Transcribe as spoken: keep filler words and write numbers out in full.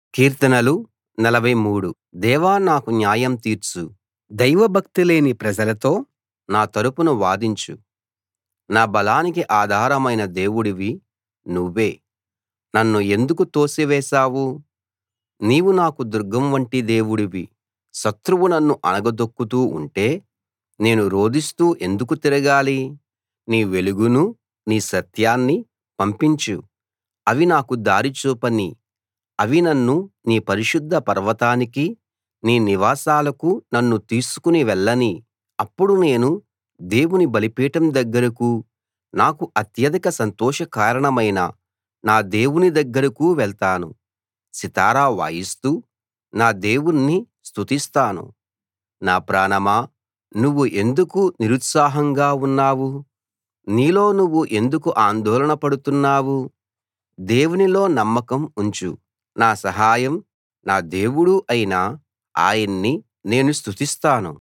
కీర్తనలు నలభై మూడు దేవా నాకు న్యాయం తీర్చు దైవభక్తి లేని ప్రజలతో నా తరపున వాదించు నా బలానికి ఆధారమైన దేవుడివి నువ్వే నన్ను ఎందుకు తోసివేశావు నీవు నాకు దుర్గం వంటి దేవుడివి శత్రువు నన్ను అణగదొక్కుతూ ఉంటే నేను రోదిస్తూ ఎందుకు తిరగాలి నీ వెలుగునూ నీ సత్యాన్నీ పంపించు అవి నాకు దారి చూపనీ అవి నన్ను నీ పరిశుద్ధ పర్వతానికీ నీ నివాసాలకూ నన్ను తీసుకుని వెళ్ళనీ అప్పుడు నేను దేవుని బలిపీఠం దగ్గరకూ నాకు అత్యధిక సంతోష కారణమైన నా దేవుని దగ్గరకూ వెళ్తాను సితారా వాయిస్తూ నా దేవుణ్ణి స్తుతిస్తాను నా ప్రాణమా నువ్వు ఎందుకు నిరుత్సాహంగా ఉన్నావు నీలో నువ్వు ఎందుకు ఆందోళన పడుతున్నావు దేవునిలో నమ్మకం ఉంచు నా సహాయం నా దేవుడు అయిన ఆయన్ని నేను స్తుతిస్తాను